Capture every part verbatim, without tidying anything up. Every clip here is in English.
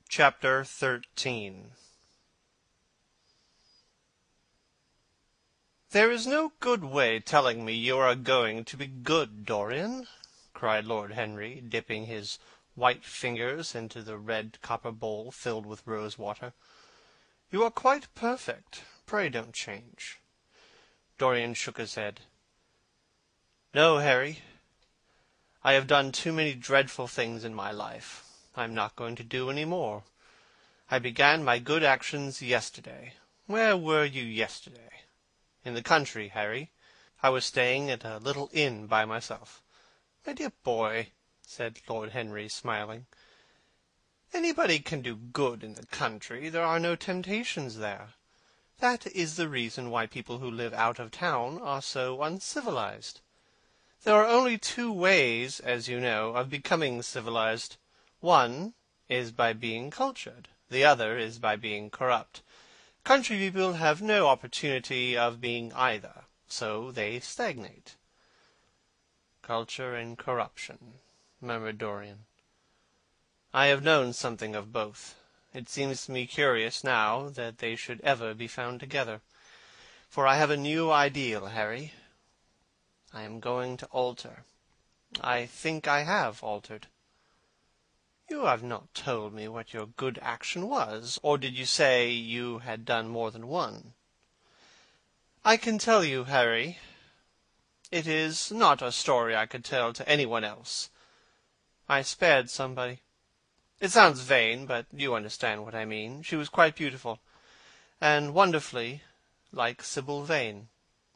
Chapter thirteen. "There is no good way telling me you are going to be good, Dorian," cried Lord Henry, dipping his white fingers into the red copper bowl filled with rose-water. "You are quite perfect. Pray don't change." Dorian shook his head. "No, Harry. I have done too many dreadful things in my life. I am not going to do any more. I began my good actions yesterday. Where were you yesterday?" "In the country, Harry. I was staying at a little inn by myself." "My dear boy," said Lord Henry, smiling, "anybody can do good in the country. There are no temptations there. That is the reason why people who live out of town are so uncivilized. There are only two ways, as you know, of becoming civilized. One is by being cultured. The other is by being corrupt. Country people have no opportunity of being either, so they stagnate." "Culture and corruption," murmured Dorian. "I have known something of both. It seems to me curious now that they should ever be found together. For I have a new ideal, Harry. I am going to alter. I think I have altered." "You have not told me what your good action was. Or did you say you had done more than one?" "I can tell you, Harry. It is not a story I could tell to anyone else. I spared somebody. It sounds vain, but you understand what I mean. She was quite beautiful, and wonderfully like Sybil Vane.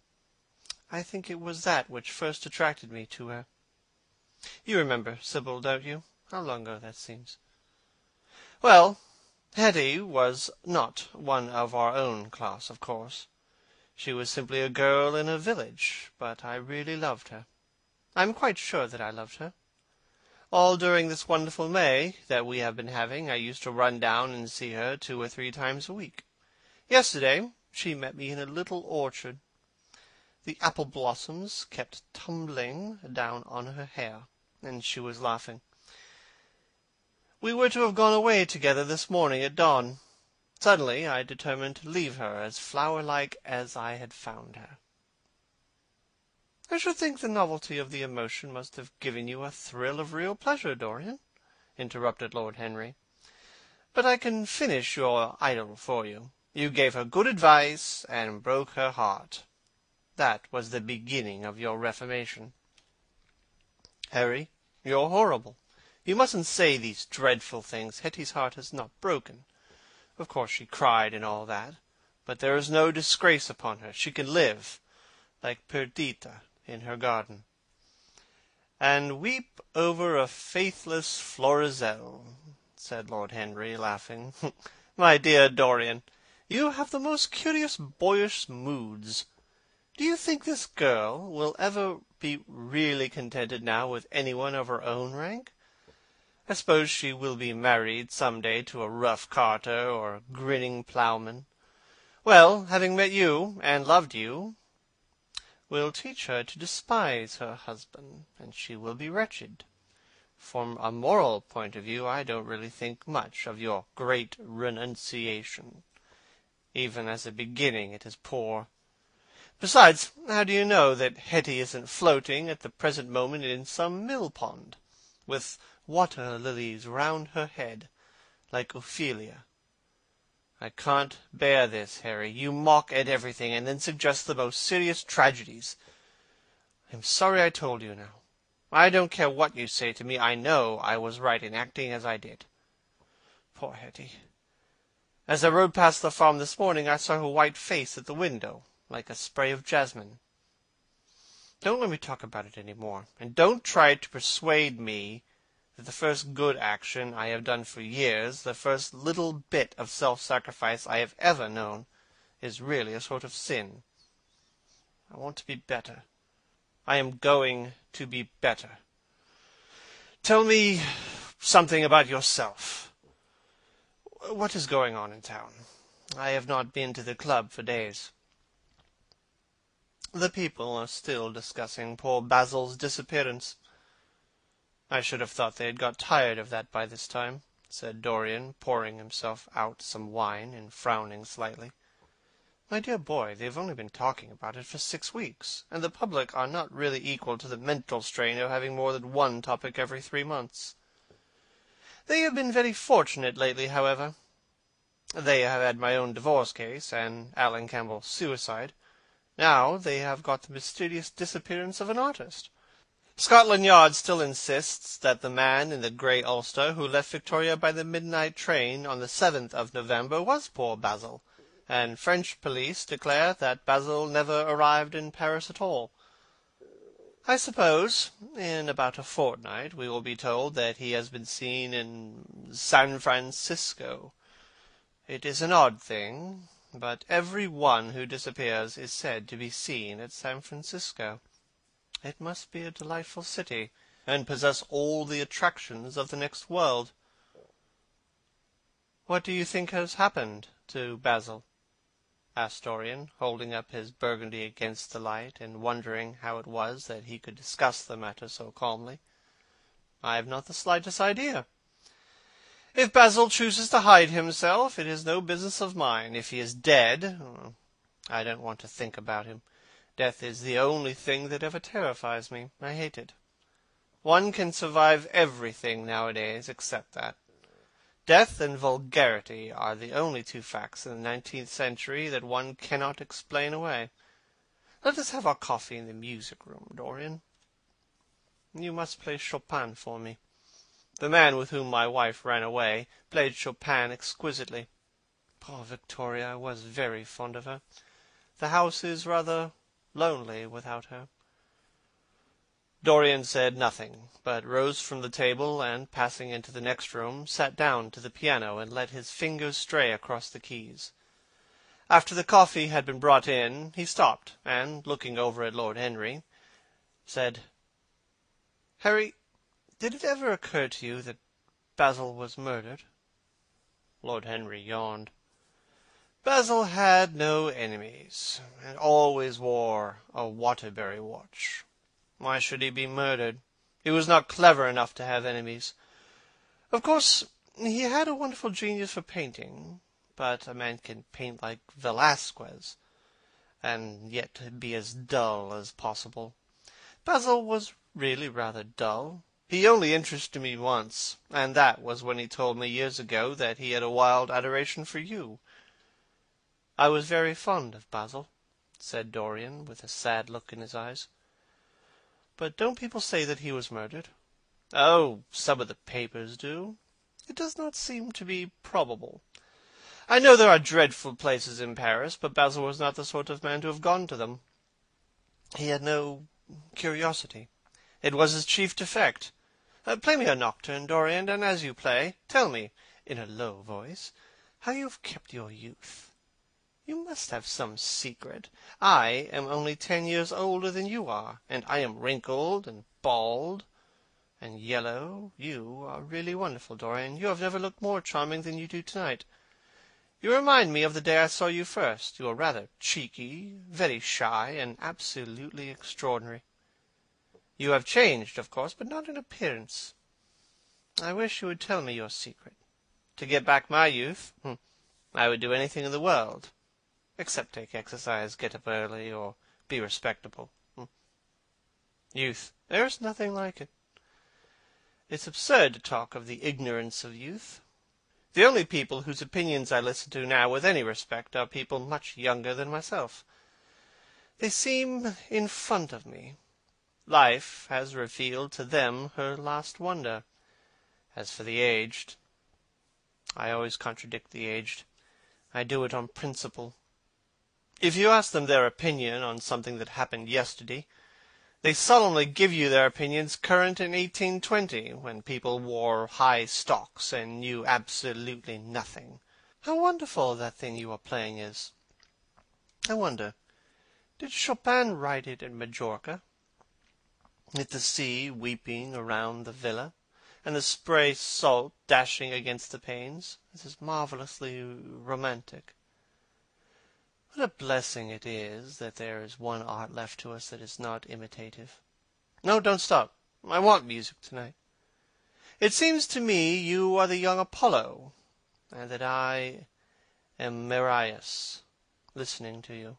I think it was that which first attracted me to her. You remember Sybil, don't you? How long ago that seems. Well, Hetty was not one of our own class, of course. She was simply a girl in a village, but I really loved her. I am quite sure that I loved her. All during this wonderful May that we have been having, I used to run down and see her two or three times a week. Yesterday she met me in a little orchard. The apple blossoms kept tumbling down on her hair, and she was laughing. We were to have gone away together this morning at dawn. Suddenly I determined to leave her as flower-like as I had found her." "I should think the novelty of the emotion must have given you a thrill of real pleasure, Dorian," interrupted Lord Henry. "But I can finish your idyll for you. You gave her good advice, and broke her heart. That was the beginning of your reformation." "Harry, you're horrible. You mustn't say these dreadful things. Hetty's heart is not broken. Of course she cried and all that, but there is no disgrace upon her. She can live, like Perdita, in her garden, and weep over a faithless Florizel," said Lord Henry, laughing. "My dear Dorian, you have the most curious boyish moods. Do you think this girl will ever be really contented now with anyone of her own rank? I suppose she will be married some day to a rough carter or a grinning ploughman. Well, having met you, and loved you, will teach her to despise her husband, and she will be wretched. From a moral point of view, I don't really think much of your great renunciation. Even as a beginning, it is poor. Besides, how do you know that Hetty isn't floating at the present moment in some mill-pond, with water-lilies round her head, like Ophelia? I can't bear this, Harry. You mock at everything, and then suggest the most serious tragedies. I am sorry I told you now. I don't care what you say to me. I know I was right in acting as I did. Poor Hetty. As I rode past the farm this morning, I saw her white face at the window, like a spray of jasmine. Don't let me talk about it any more, and don't try to persuade me that the first good action I have done for years, the first little bit of self-sacrifice I have ever known, is really a sort of sin. I want to be better. I am going to be better. Tell me something about yourself. What is going on in town? I have not been to the club for days." "The people are still discussing poor Basil's disappearance. I should have thought they had got tired of that by this time. said Dorian, pouring himself out some wine and frowning slightly. "My dear boy, they have only been talking about it for six weeks, and the public are not really equal to the mental strain of having more than one topic every three months. They have been very fortunate lately, however. They have had my own divorce case, and Alan Campbell's suicide. Now they have got the mysterious disappearance of an artist. Scotland Yard still insists that the man in the grey ulster who left Victoria by the midnight train on the seventh of November was poor Basil, and French police declare that Basil never arrived in Paris at all. I suppose in about a fortnight we will be told that he has been seen in San Francisco. It is an odd thing, but every one who disappears is said to be seen at San Francisco. It must be a delightful city, and possess all the attractions of the next world. What do you think has happened to Basil?" asked Dorian, holding up his Burgundy against the light, and wondering how it was that he could discuss the matter so calmly. "I have not the slightest idea. If Basil chooses to hide himself, it is no business of mine. If he is dead, I don't want to think about him. Death is the only thing that ever terrifies me. I hate it. One can survive everything nowadays except that. Death and vulgarity are the only two facts in the nineteenth century that one cannot explain away. Let us have our coffee in the music-room, Dorian. You must play Chopin for me. The man with whom my wife ran away played Chopin exquisitely. Poor Victoria, I was very fond of her. The house is rather lonely without her." Dorian said nothing, but rose from the table, and, passing into the next room, sat down to the piano and let his fingers stray across the keys. After the coffee had been brought in, he stopped, and, looking over at Lord Henry, said, "Harry, did it ever occur to you that Basil was murdered?" Lord Henry yawned. "Basil had no enemies, and always wore a Waterbury watch. Why should he be murdered? He was not clever enough to have enemies. Of course, he had a wonderful genius for painting, but a man can paint like Velasquez, and yet be as dull as possible. Basil was really rather dull. He only interested me once, and that was when he told me years ago that he had a wild adoration for you." "I was very fond of Basil," said Dorian, with a sad look in his eyes. "But don't people say that he was murdered?" "Oh, some of the papers do. It does not seem to be probable. I know there are dreadful places in Paris, but Basil was not the sort of man to have gone to them. He had no curiosity. It was his chief defect. Uh, play me a nocturne, Dorian, and as you play, tell me, in a low voice, how you have kept your youth. You must have some secret. I am only ten years older than you are, and I am wrinkled and bald and yellow. You are really wonderful, Dorian. You have never looked more charming than you do tonight. You remind me of the day I saw you first. You are rather cheeky, very shy, and absolutely extraordinary. You have changed, of course, but not in appearance. I wish you would tell me your secret. To get back my youth, I would do anything in the world, except take exercise, get up early, or be respectable. Youth, there is nothing like it. It's absurd to talk of the ignorance of youth. The only people whose opinions I listen to now with any respect are people much younger than myself. They seem in front of me. Life has revealed to them her last wonder. As for the aged, I always contradict the aged. I do it on principle. If you ask them their opinion on something that happened yesterday, they solemnly give you their opinions current in eighteen twenty, when people wore high stocks and knew absolutely nothing. How wonderful that thing you are playing is! I wonder, did Chopin write it at Majorca, with the sea weeping around the villa, and the spray salt dashing against the panes? This is marvellously romantic. What a blessing it is that there is one art left to us that is not imitative. No, don't stop. I want music tonight. It seems to me you are the young Apollo, and that I am Marius, listening to you.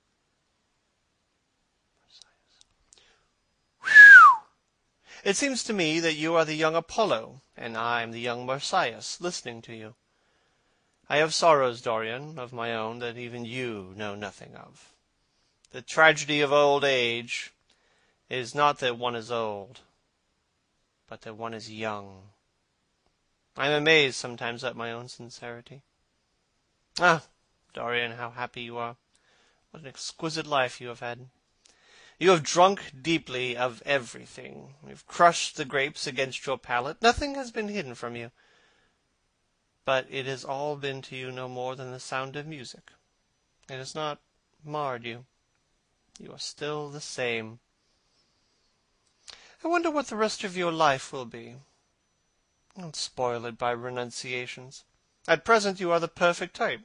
It seems to me that you are the young Apollo, and I am the young Marsyas, listening to you. I have sorrows, Dorian, of my own that even you know nothing of. The tragedy of old age is not that one is old, but that one is young. I am amazed sometimes at my own sincerity. Ah, Dorian, how happy you are! What an exquisite life you have had! You have drunk deeply of everything. You have crushed the grapes against your palate. Nothing has been hidden from you. But it has all been to you no more than the sound of music. It has not marred you. You are still the same. I wonder what the rest of your life will be. Don't spoil it by renunciations. At present you are the perfect type.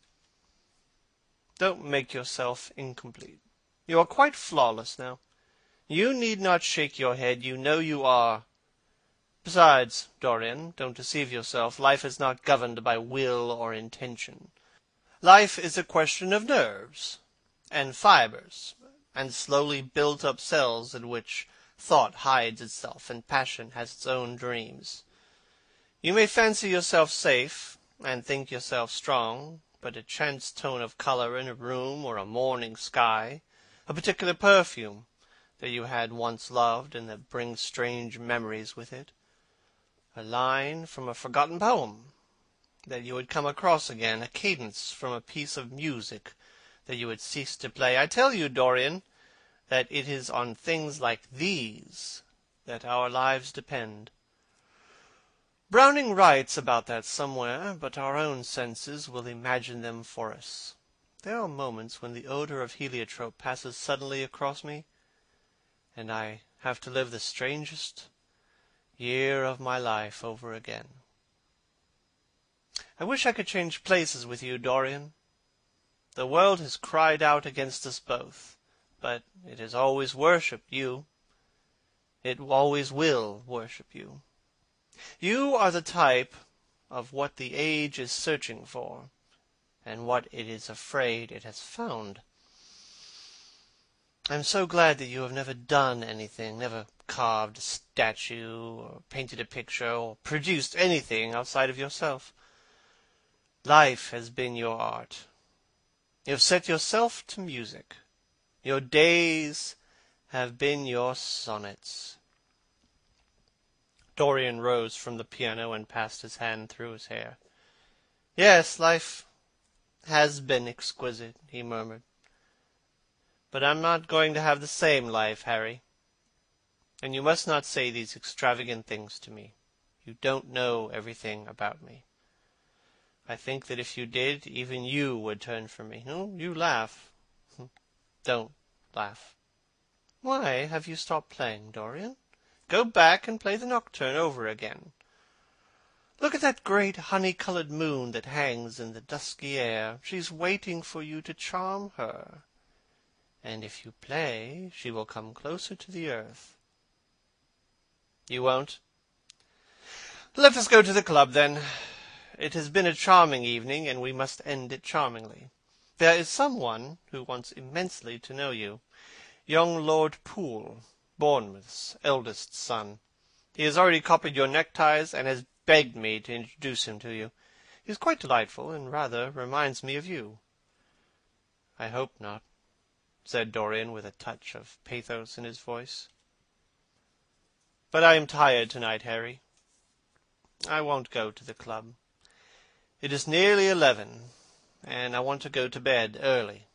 Don't make yourself incomplete. You are quite flawless now. You need not shake your head. You know you are. Besides, Dorian, don't deceive yourself. Life is not governed by will or intention. Life is a question of nerves and fibres, and slowly built-up cells in which thought hides itself and passion has its own dreams. You may fancy yourself safe, and think yourself strong, but a chance tone of colour in a room or a morning sky, a particular perfume that you had once loved and that brings strange memories with it, a line from a forgotten poem that you had come across again, a cadence from a piece of music that you had ceased to play. I tell you, Dorian, that it is on things like these that our lives depend. Browning writes about that somewhere, but our own senses will imagine them for us. There are moments when the odor of heliotrope passes suddenly across me, and I have to live the strangest year of my life over again. I wish I could change places with you, Dorian. The world has cried out against us both, but it has always worshipped you. It always will worship you. You are the type of what the age is searching for, and what it is afraid it has found. I am so glad that you have never done anything, never carved a statue, or painted a picture, or produced anything outside of yourself. Life has been your art. You have set yourself to music. Your days have been your sonnets. Dorian rose from the piano and passed his hand through his hair. Yes, life has been exquisite, he murmured. But I'm not going to have the same life, Harry. And you must not say these extravagant things to me. You don't know everything about me. I think that if you did, even you would turn from me. No, you laugh. Don't laugh. Why have you stopped playing, Dorian? Go back and play the nocturne over again. Look at that great honey-coloured moon that hangs in the dusky air. She's waiting for you to charm her. And if you play, she will come closer to the earth. You won't? Let us go to the club, then. It has been a charming evening, and we must end it charmingly. There is someone who wants immensely to know you. Young Lord Poole, Bournemouth's eldest son. He has already copied your neckties, and has begged me to introduce him to you. He is quite delightful, and rather reminds me of you. I hope not, said Dorian, with a touch of pathos in his voice. But I am tired tonight, Harry. I won't go to the club. It is nearly eleven, and I want to go to bed early.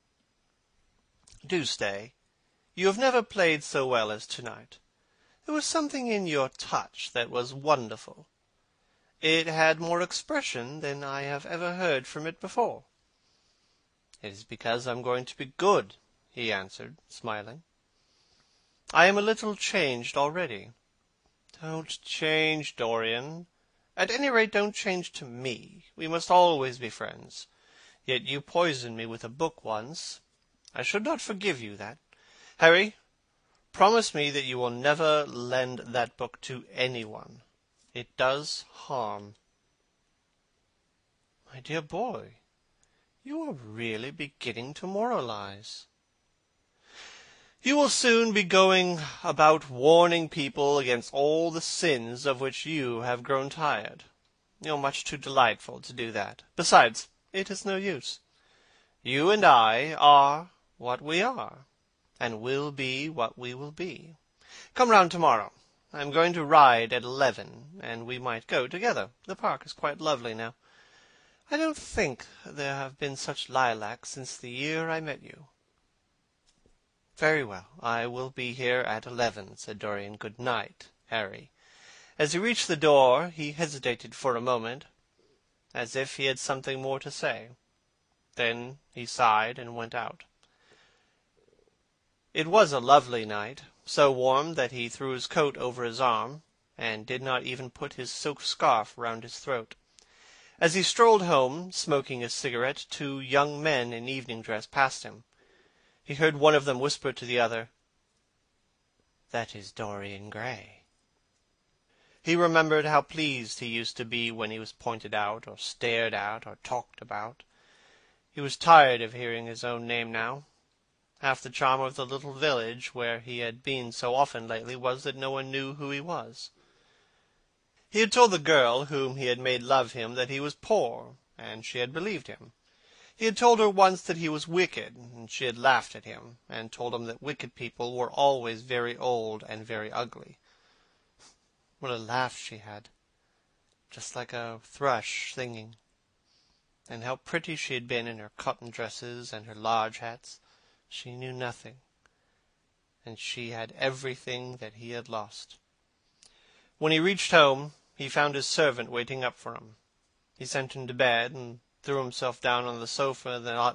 Do stay. You have never played so well as tonight. There was something in your touch that was wonderful. It had more expression than I have ever heard from it before. It is because I am going to be good, he answered, smiling. I am a little changed already. Don't change, Dorian. At any rate, don't change to me. We must always be friends. Yet you poisoned me with a book once. I should not forgive you that. Harry, promise me that you will never lend that book to anyone. It does harm." "My dear boy, you are really beginning to moralize." "You will soon be going about warning people against all the sins of which you have grown tired. You are much too delightful to do that. Besides, it is no use. You and I are what we are, and will be what we will be. Come round to-morrow. I am going to ride at eleven, and we might go together. The park is quite lovely now. I don't think there have been such lilacs since the year I met you." "Very well, I will be here at eleven," said Dorian. "Good night, Harry." As he reached the door, he hesitated for a moment, as if he had something more to say. Then he sighed and went out. It was a lovely night, so warm that he threw his coat over his arm, and did not even put his silk scarf round his throat. As he strolled home, smoking his cigarette, two young men in evening dress passed him. He heard one of them whisper to the other, "That is Dorian Gray." He remembered how pleased he used to be when he was pointed out, or stared at, or talked about. He was tired of hearing his own name now. Half the charm of the little village where he had been so often lately was that no one knew who he was. He had told the girl whom he had made love him that he was poor, and she had believed him. He had told her once that he was wicked, and she had laughed at him, and told him that wicked people were always very old and very ugly. What a laugh she had, just like a thrush singing. And how pretty she had been in her cotton dresses and her large hats. She knew nothing, and she had everything that he had lost. When he reached home, he found his servant waiting up for him. He sent him to bed, and threw himself down on the sofa in the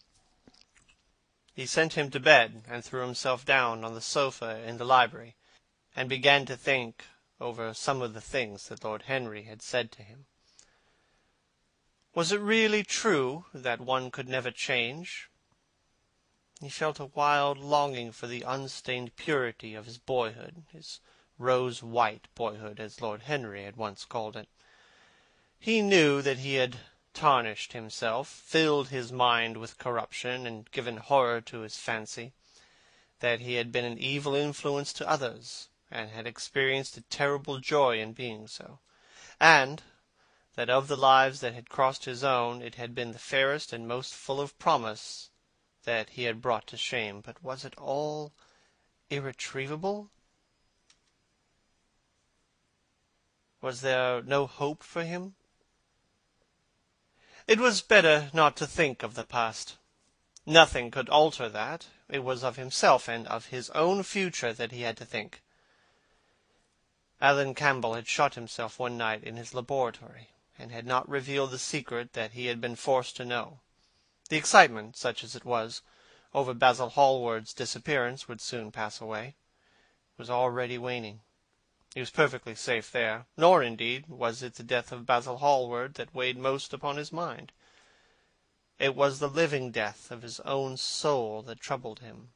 He sent him to bed, and threw himself down on the sofa in the library, and began to think over some of the things that Lord Henry had said to him. Was it really true that one could never change? He felt a wild longing for the unstained purity of his boyhood, his rose-white boyhood, as Lord Henry had once called it. He knew that he had tarnished himself, filled his mind with corruption, and given horror to his fancy, that he had been an evil influence to others, and had experienced a terrible joy in being so, and that of the lives that had crossed his own, it had been the fairest and most full of promise that he had brought to shame. But was it all irretrievable? Was there no hope for him? It was better not to think of the past. Nothing could alter that. It was of himself and of his own future that he had to think. Alan Campbell had shot himself one night in his laboratory, and had not revealed the secret that he had been forced to know. The excitement, such as it was, over Basil Hallward's disappearance would soon pass away. It was already waning. He was perfectly safe there, nor, indeed, was it the death of Basil Hallward that weighed most upon his mind. It was the living death of his own soul that troubled him.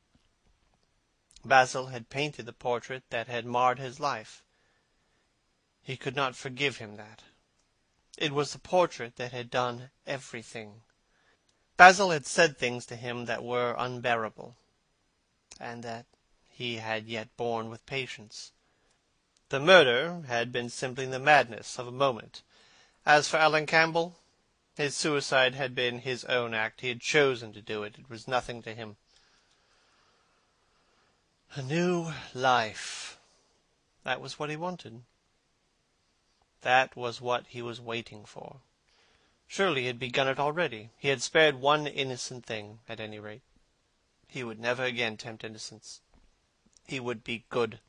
Basil had painted the portrait that had marred his life. He could not forgive him that. It was the portrait that had done everything. Basil had said things to him that were unbearable, and that he had yet borne with patience. The murder had been simply the madness of a moment. As for Alan Campbell, his suicide had been his own act. He had chosen to do it. It was nothing to him. A new life. That was what he wanted. That was what he was waiting for. Surely he had begun it already. He had spared one innocent thing, at any rate. He would never again tempt innocence. He would be good.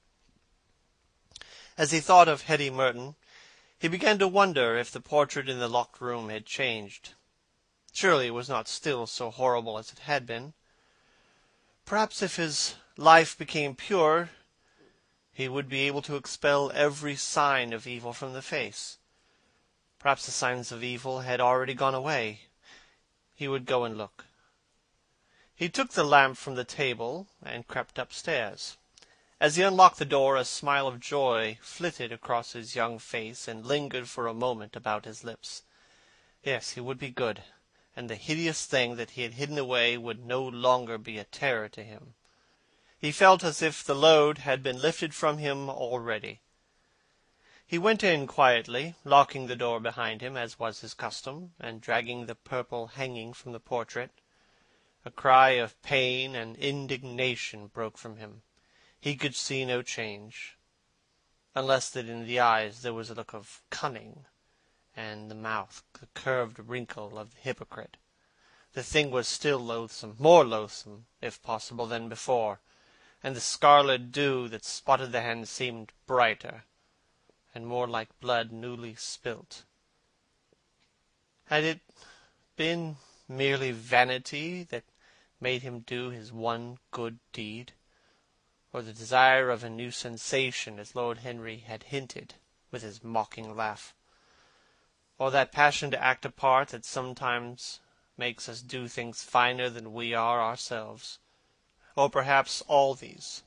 As he thought of Hetty Merton, he began to wonder if the portrait in the locked room had changed. Surely it was not still so horrible as it had been. Perhaps if his life became pure, he would be able to expel every sign of evil from the face. Perhaps the signs of evil had already gone away. He would go and look. He took the lamp from the table, and crept upstairs. As he unlocked the door, a smile of joy flitted across his young face and lingered for a moment about his lips. Yes, he would be good, and the hideous thing that he had hidden away would no longer be a terror to him. He felt as if the load had been lifted from him already. He went in quietly, locking the door behind him, as was his custom, and dragging the purple hanging from the portrait. A cry of pain and indignation broke from him. He could see no change, unless that in the eyes there was a look of cunning, and the mouth the curved wrinkle of the hypocrite. The thing was still loathsome, more loathsome, if possible, than before, and the scarlet dew that spotted the hand seemed brighter, and more like blood newly spilt. Had it been merely vanity that made him do his one good deed, or the desire of a new sensation, as Lord Henry had hinted with his mocking laugh, or that passion to act a part that sometimes makes us do things finer than we are ourselves, or perhaps all these?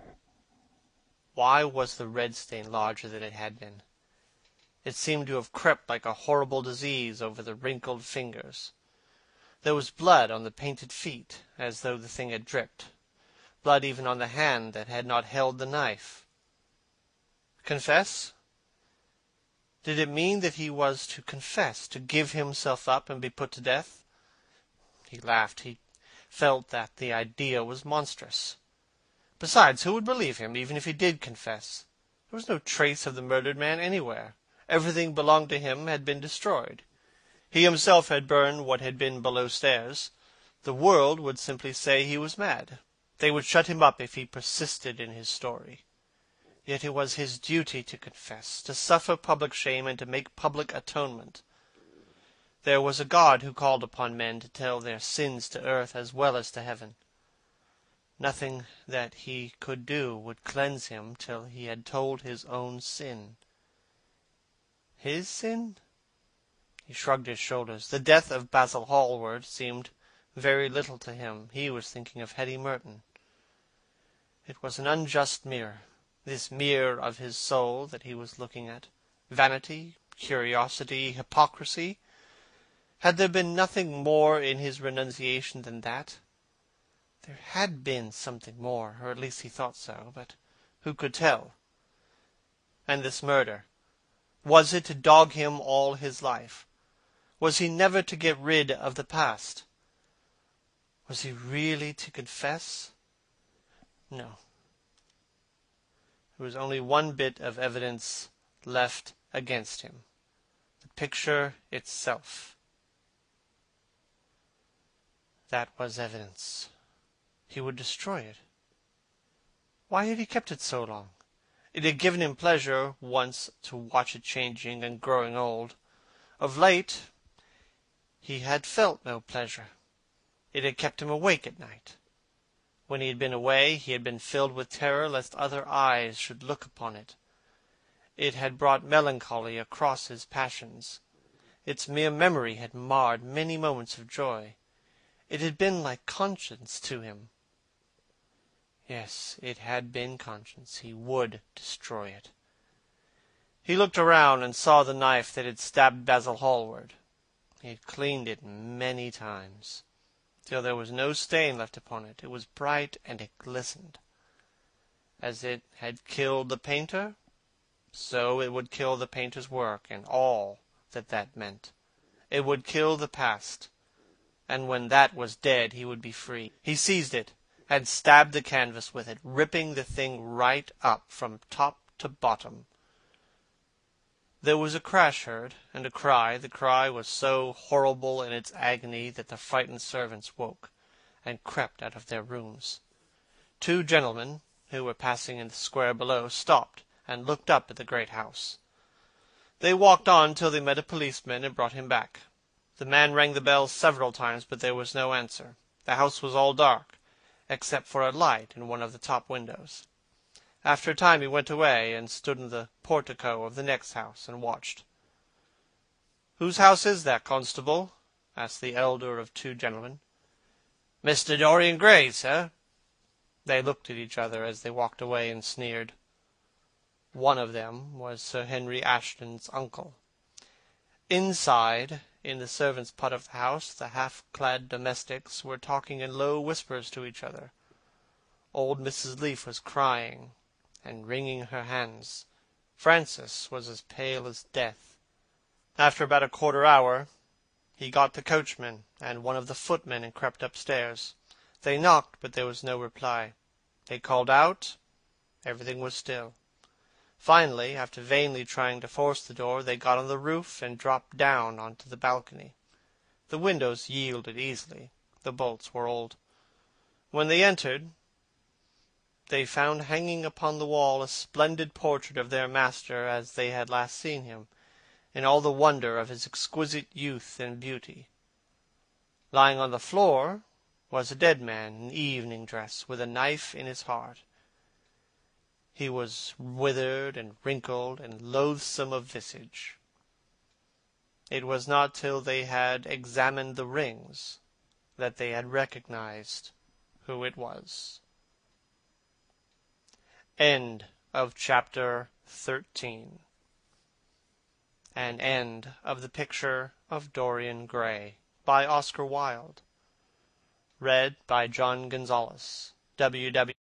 Why was the red stain larger than it had been? It seemed to have crept like a horrible disease over the wrinkled fingers. There was blood on the painted feet, as though the thing had dripped. Blood even on the hand that had not held the knife. Confess? Did it mean that he was to confess, to give himself up and be put to death? He laughed. He felt that the idea was monstrous. Besides, who would believe him, even if he did confess? There was no trace of the murdered man anywhere. Everything belonging to him had been destroyed. He himself had burned what had been below stairs. The world would simply say he was mad. They would shut him up if he persisted in his story. Yet it was his duty to confess, to suffer public shame, and to make public atonement. There was a God who called upon men to tell their sins to earth as well as to heaven. Nothing that he could do would cleanse him till he had told his own sin. His sin? He shrugged his shoulders. The death of Basil Hallward seemed very little to him. He was thinking of Hetty Merton. It was an unjust mirror, this mirror of his soul that he was looking at. Vanity, curiosity, hypocrisy. Had there been nothing more in his renunciation than that? There had been something more, or at least he thought so, but who could tell? And this murder, was it to dog him all his life? Was he never to get rid of the past? Was he really to confess? No. There was only one bit of evidence left against him. The picture itself. That was evidence. He would destroy it. Why had he kept it so long? It had given him pleasure once to watch it changing and growing old. Of late he had felt no pleasure. It had kept him awake at night. When he had been away, he had been filled with terror lest other eyes should look upon it. It had brought melancholy across his passions. Its mere memory had marred many moments of joy. It had been like conscience to him. Yes, it had been conscience. He would destroy it. He looked around and saw the knife that had stabbed Basil Hallward. He had cleaned it many times, till there was no stain left upon it. It was bright, and it glistened. As it had killed the painter, so it would kill the painter's work, and all that that meant. It would kill the past, and when that was dead he would be free. He seized it, and stabbed the canvas with it, ripping the thing right up from top to bottom. There was a crash heard, and a cry. The cry was so horrible in its agony that the frightened servants woke, and crept out of their rooms. Two gentlemen, who were passing in the square below, stopped, and looked up at the great house. They walked on till they met a policeman, and brought him back. The man rang the bell several times, but there was no answer. The house was all dark, except for a light in one of the top windows. After a time he went away, and stood in the portico of the next house, and watched. "Whose house is that, constable?" asked the elder of two gentlemen. "Mister Dorian Gray's, sir." They looked at each other as they walked away and sneered. One of them was Sir Henry Ashton's uncle. Inside, in the servants' part of the house, the half-clad domestics were talking in low whispers to each other. Old Missus Leaf was crying and wringing her hands. Francis was as pale as death. After about a quarter hour, he got the coachman and one of the footmen and crept upstairs. They knocked, but there was no reply. They called out. Everything was still. Finally, after vainly trying to force the door, they got on the roof and dropped down onto the balcony. The windows yielded easily. The bolts were old. When they entered, they found hanging upon the wall a splendid portrait of their master as they had last seen him, in all the wonder of his exquisite youth and beauty. Lying on the floor was a dead man in evening dress, with a knife in his heart. He was withered and wrinkled and loathsome of visage. It was not till they had examined the rings that they had recognized who it was. End of chapter thirteen. An end of the picture of Dorian Gray by Oscar Wilde. Read by John Gonzalez. W W